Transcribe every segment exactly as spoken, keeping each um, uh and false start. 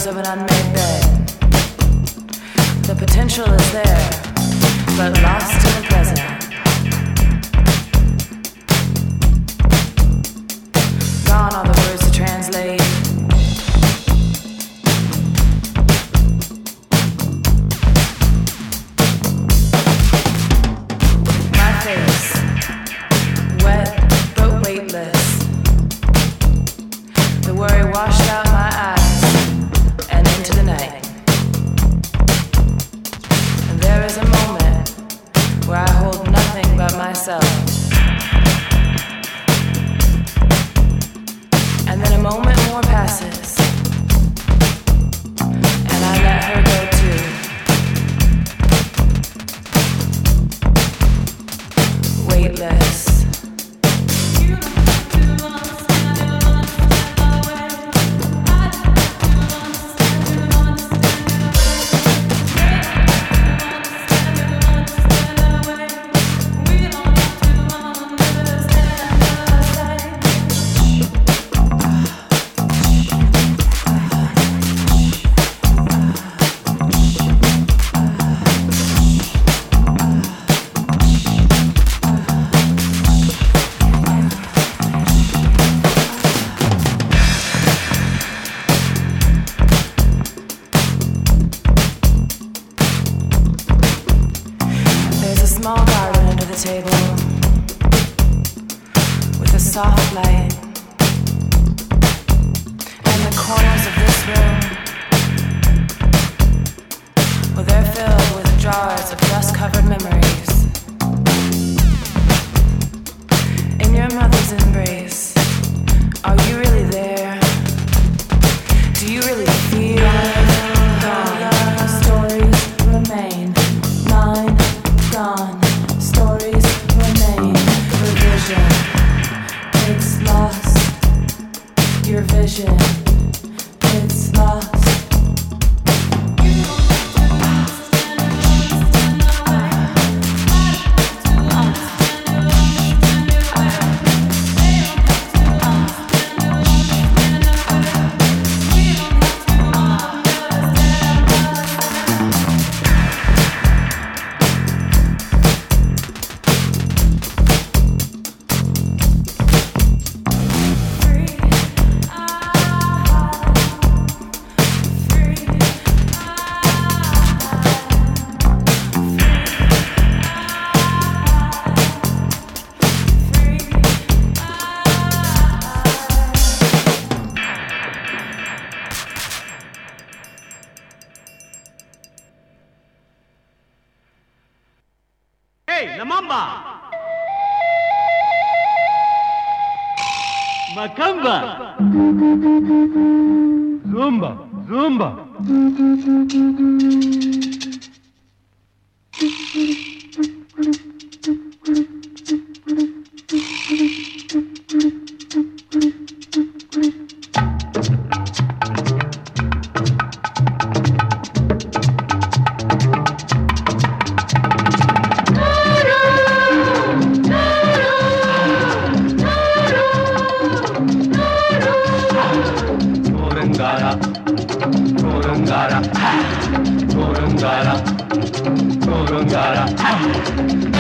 echoes of an unmade bed. The potential is there, but lost in the present. Gone are the words to translate. My face, wet but weightless. The worry washed out my eyes and into the night. And there is a moment where I hold nothing but myself. And then a moment more passes, and I let her go too. Weightless. Small garden under the table with a soft light, and the corners of this room, well, they're filled with jars of dust-covered memories. In your mother's embrace, are you really there? Do you really feel gone? Stories remain mine. Gone, stories remain. Revision, it's lost. Your vision, it's lost. Hey, Namamba! Makamba! Zumba, Zumba! Gorongara, Gorongara, Gorongara, Gorongara.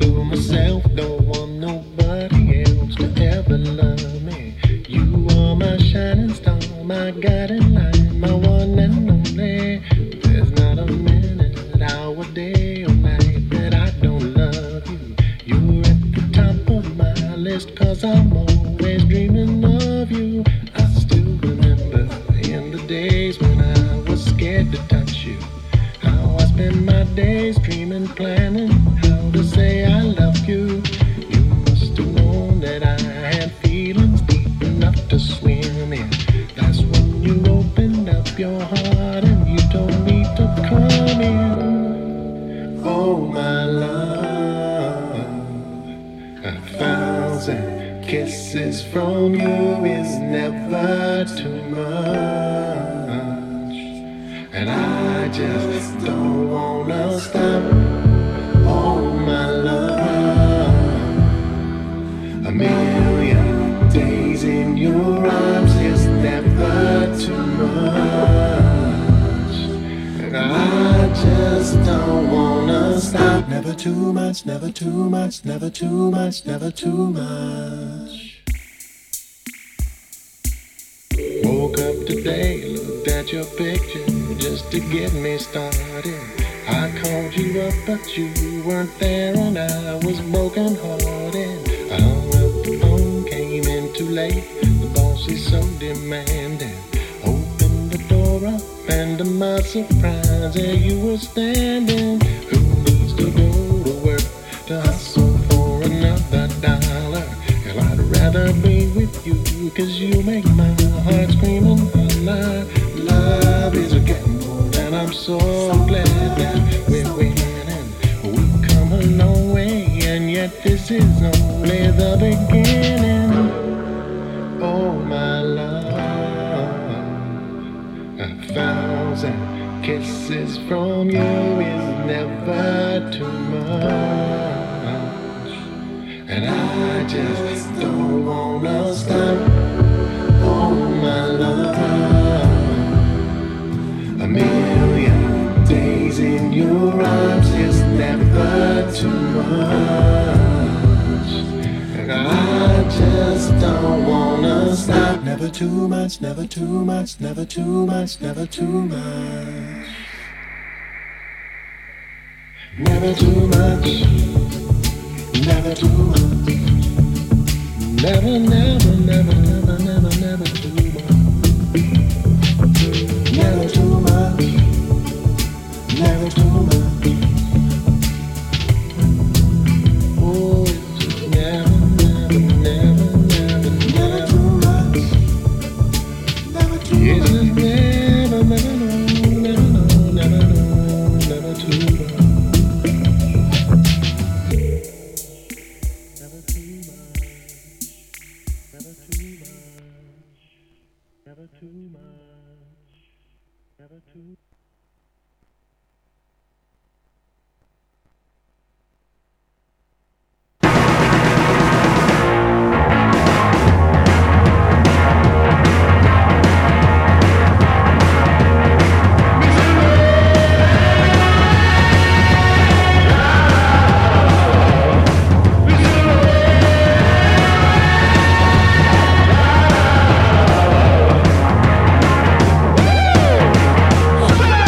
fool myself, don't want nobody else to ever love me. You are my shining star, my guiding light, my one and only. There's not a minute, hour, day or night that I don't love you. You're at the top of my list, cause I'm always dreaming of you. I still remember in the days when I was scared to touch you, how I spent my days dreaming, planning how to say I love you. You must have known that I had feelings deep enough to swim in. That's when you opened up your heart and you told me to come in. Oh my love, a thousand kisses from you is never too much, and I just don't wanna stop. Oh my love, a million days in your arms is never too much, and I just don't wanna stop. Never too much, never too much, never too much, never too much. Woke up today, looked at your picture just to get me started. I called you up, but you weren't there, and I was broken hearted. I hung up the phone, came in too late. The boss is so demanding. Opened the door up, and to my surprise, there you were standing. Who needs to go to work to hustle for another dollar? Hell, I'd rather be with you, cause you make my heart scream and holler. Love is a gamble, and I'm so glad that we're winning. We've come a long way, and yet this is only the beginning. Oh my love, a thousand kisses from you is never too much, and I just don't wanna stop. Oh my love, a million days in your arms is never too much, and I just don't wanna stop. Never too much, never too much, never too much, never too much. Never too much, never too much. Never, never, never, never, never, never too much. Never too much, never too much. Oh, it's never, never, never, never, never too much. Never too much. It's just never, never, no, never, no, never, no, never too much. Never too much. Never too much. Never too much. Never too much. Stop!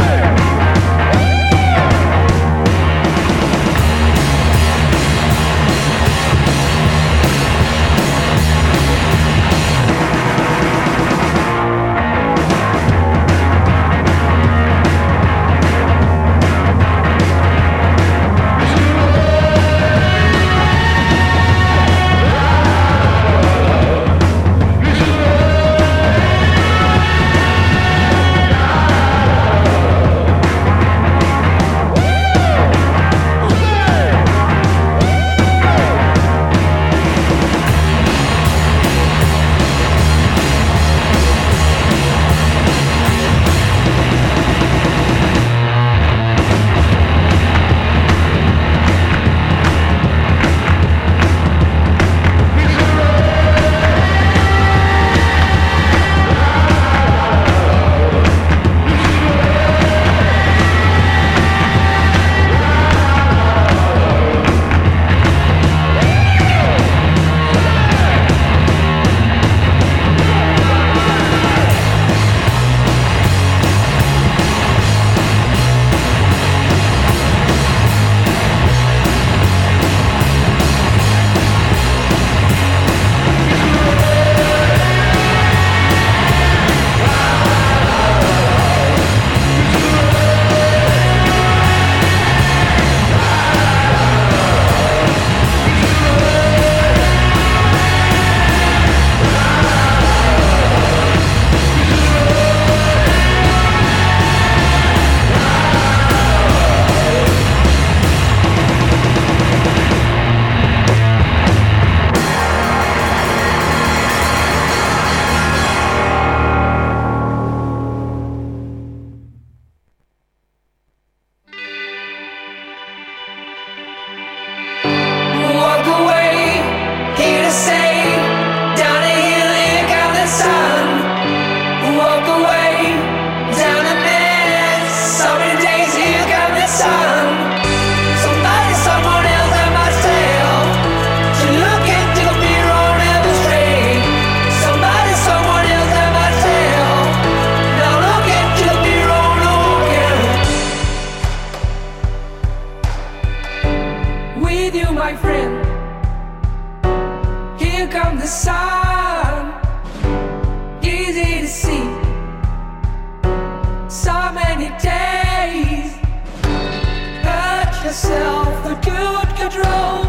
myself the good control.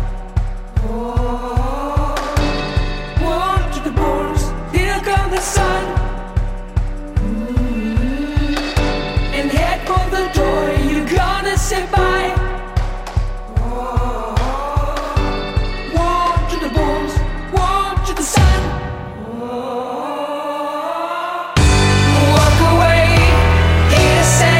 Oh, one to the bones, here comes the sun. Mm-hmm. And head for the door, you're gonna say bye. Oh, one to the bones, one to the sun. Oh, walk away, here to say.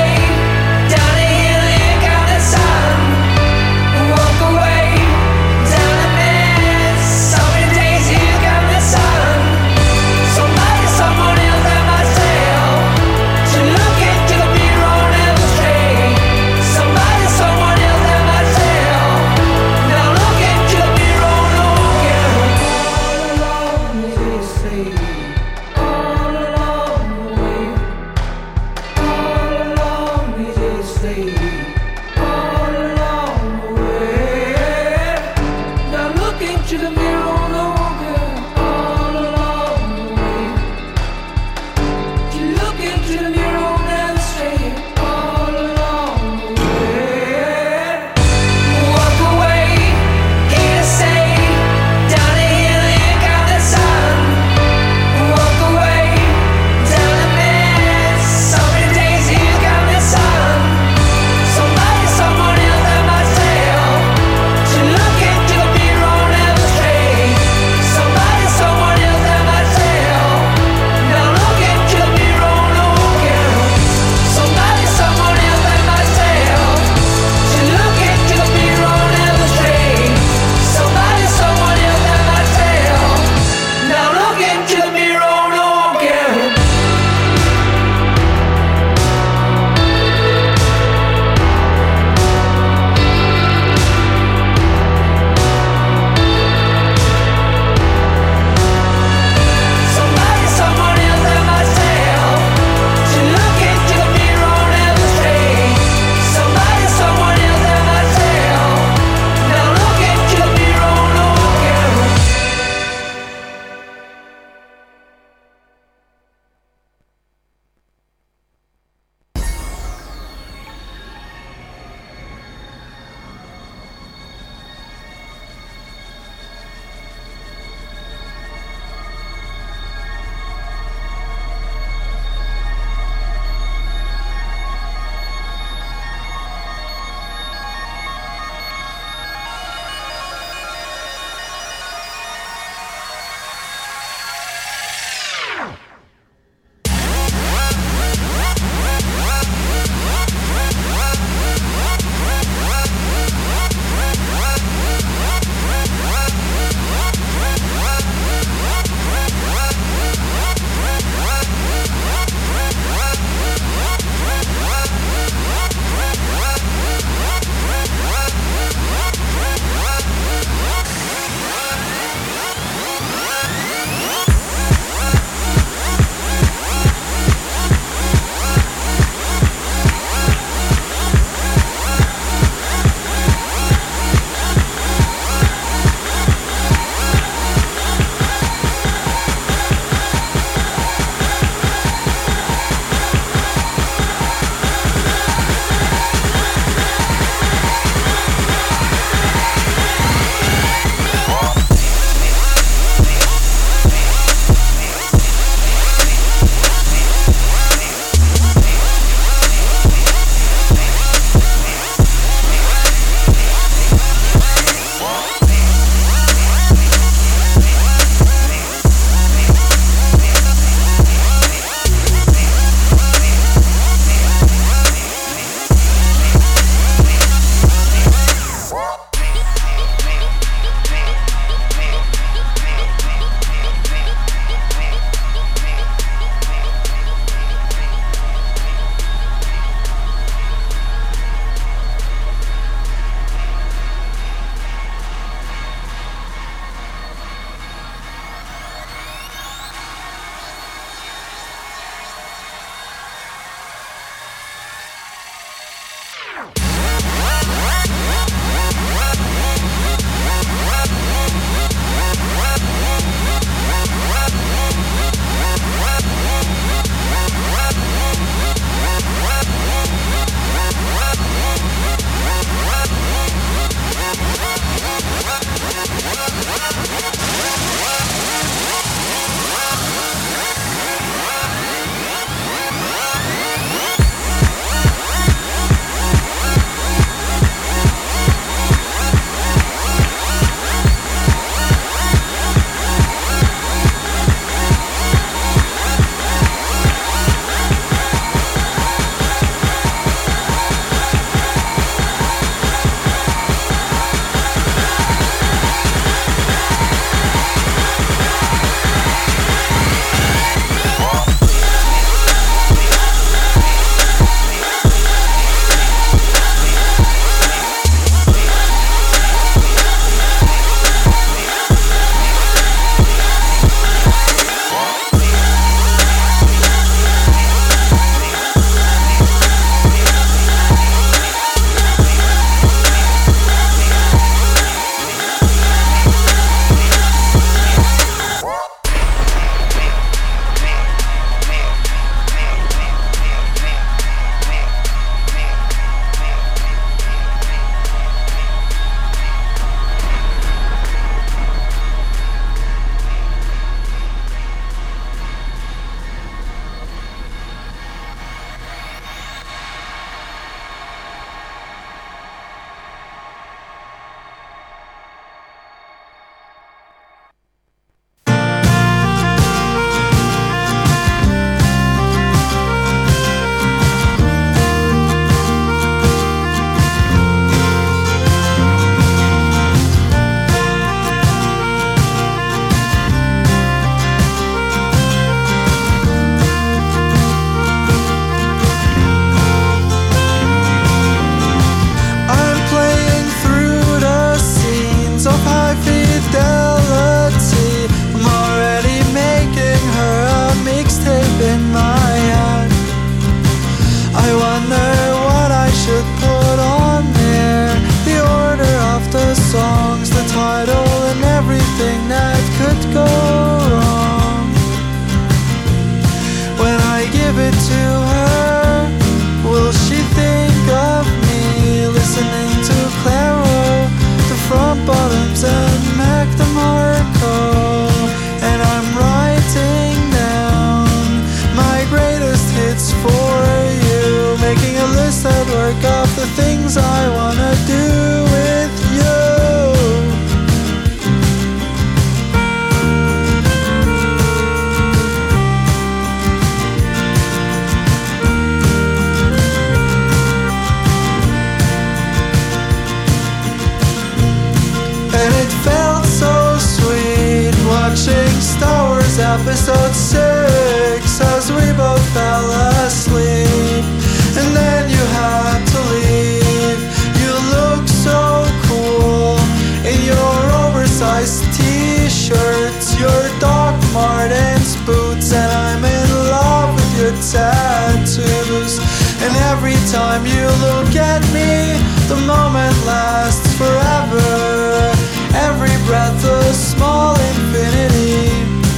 episode six as we both fell asleep, and then you had to leave. You look so cool in your oversized t-shirts, your Doc Martens boots, and I'm in love with your tattoos. And every time you look at me, the moment lasts forever. Every breath a small infinity.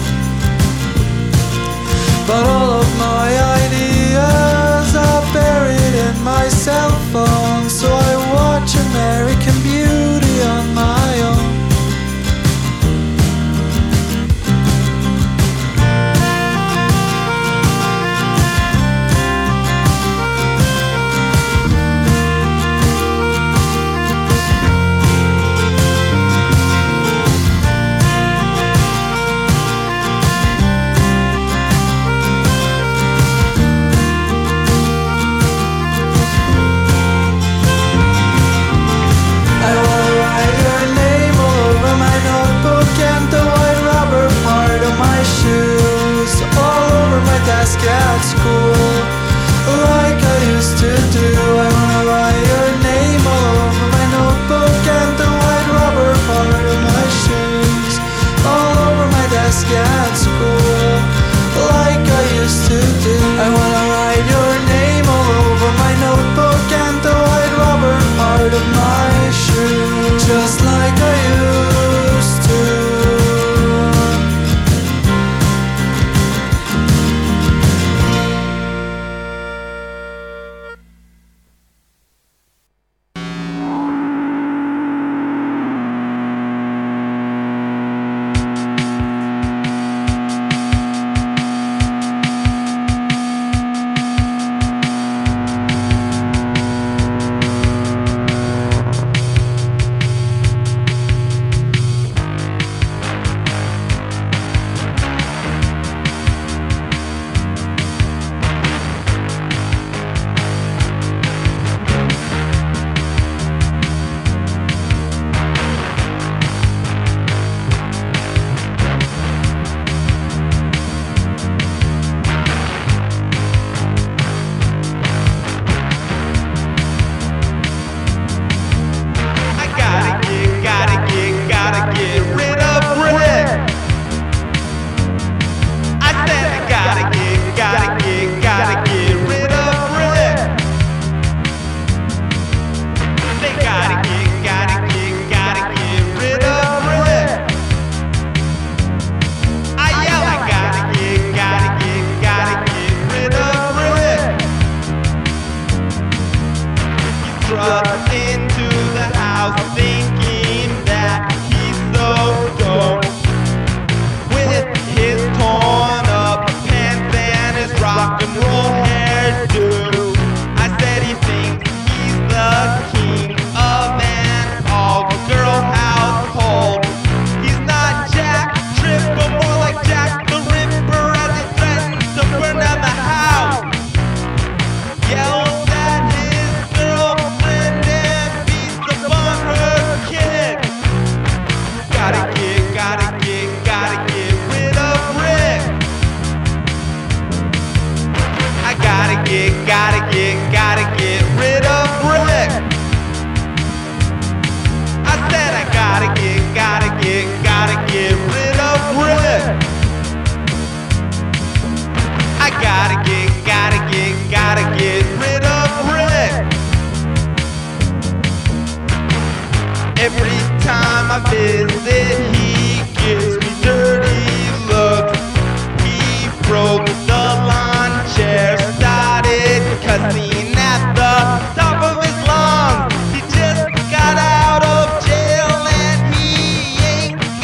But all of my ideas are buried in my cell phone, so I watch American Beauty on my own. Desk at school, like I used to do. I wanna write your name all over my notebook and the white rubber part of my shoes, all over my desk at school, like I used to do. I wanna write your name all over my notebook and the white rubber part of my shoes, just like I used to.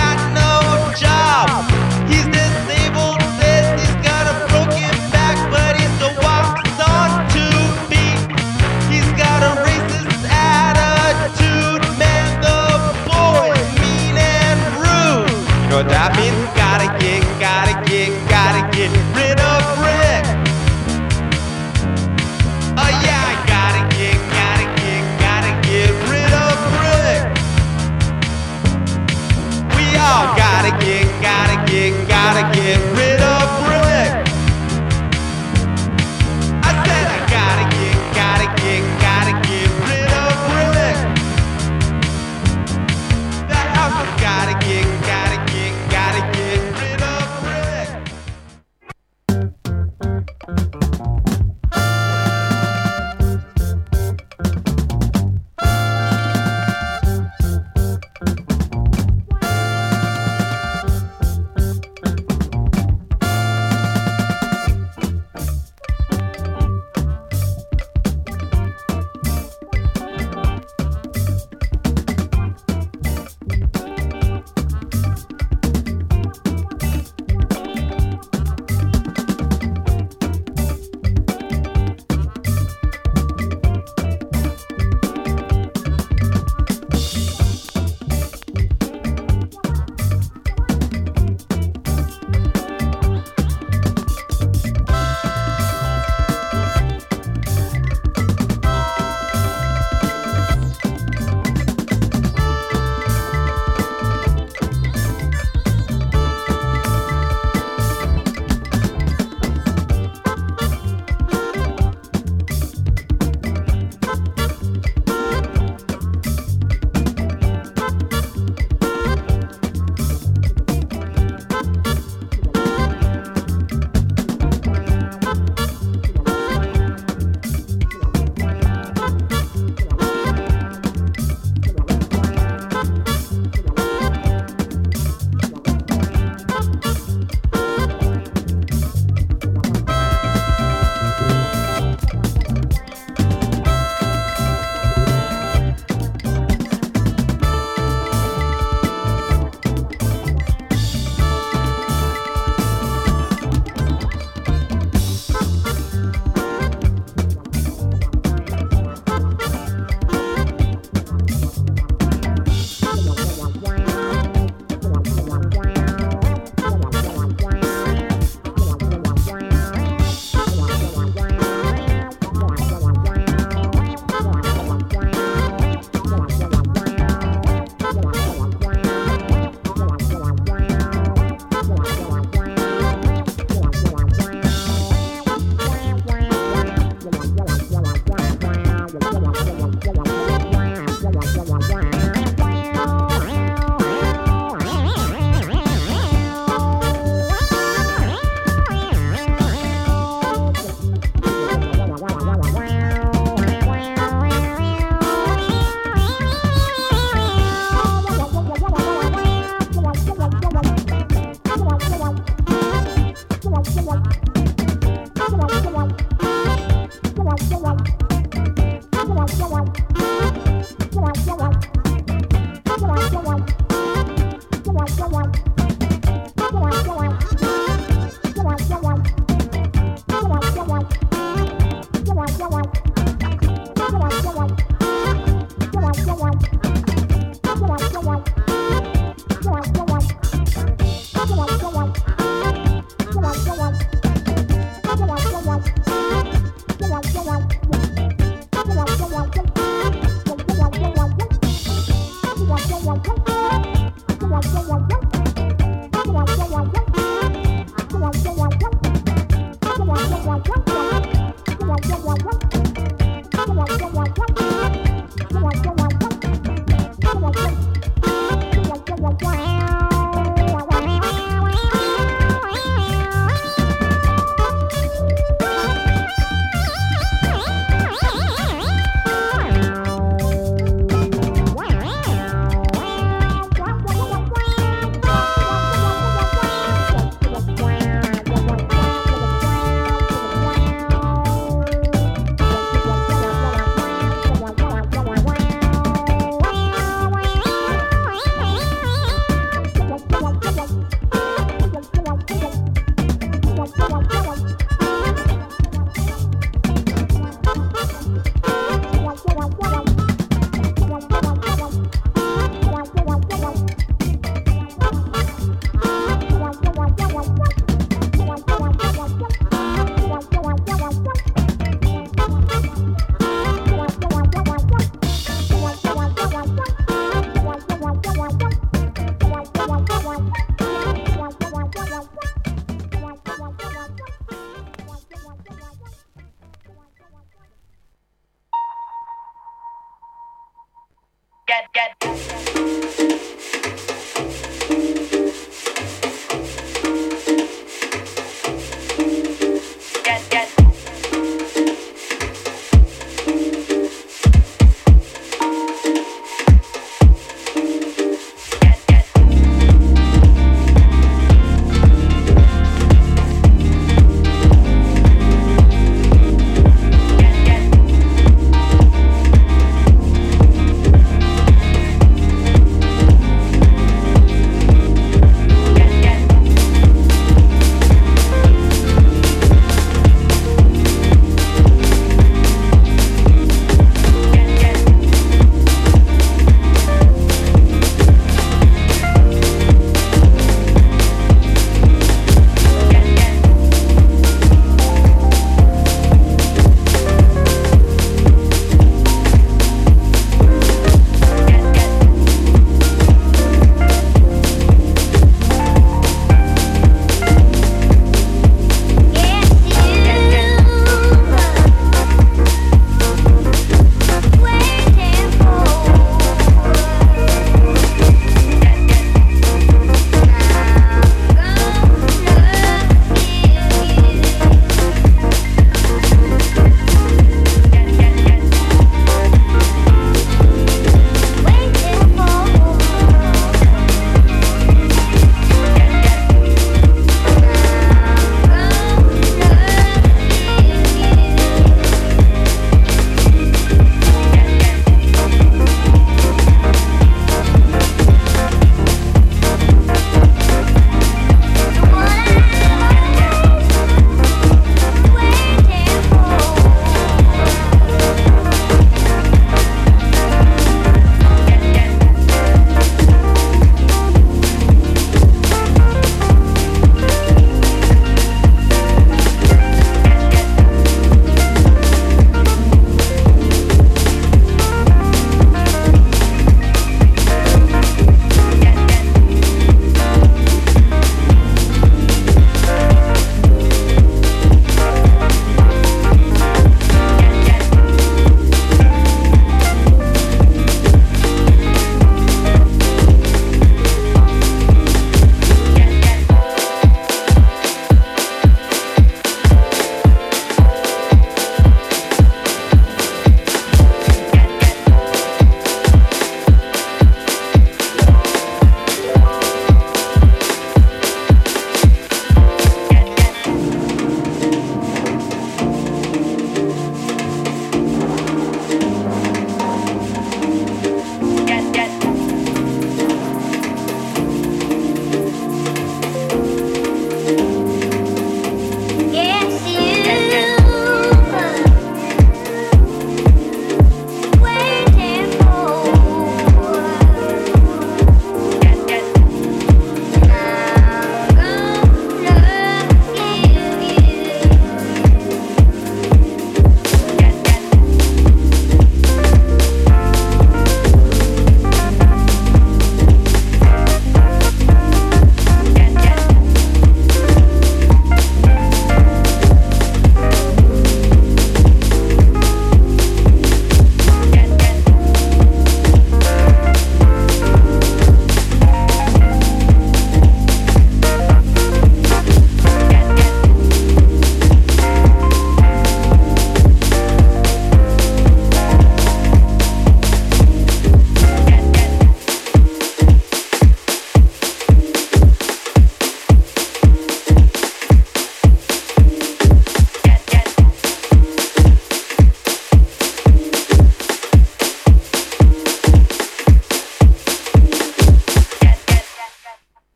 He's disabled, says he's got a broken back, but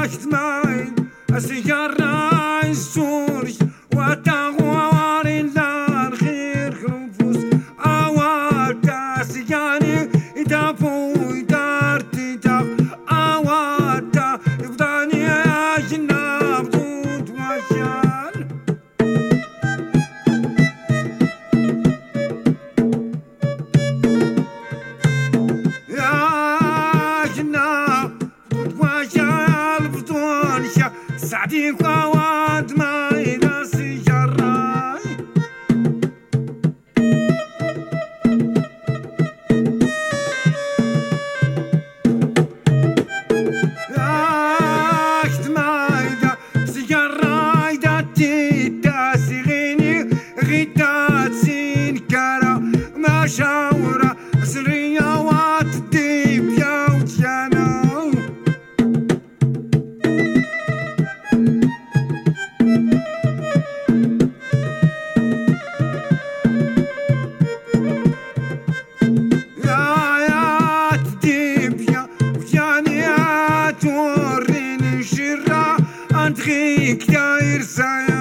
اجتماعي السيارة السوري وتغوار الدار خير خنفوس أواتا سياني يدافو يدار تداف أواتا يفضاني أجناب دود وشان يا جناب دود وشان بدون شا سعدي قواد ما يناسي جراي اخت مايدا سيجراي داتي داسي غيني غيتات سين كارا ما شاورا سرية وات ديب يا وجانا توريني شرا انت غيك داير سايا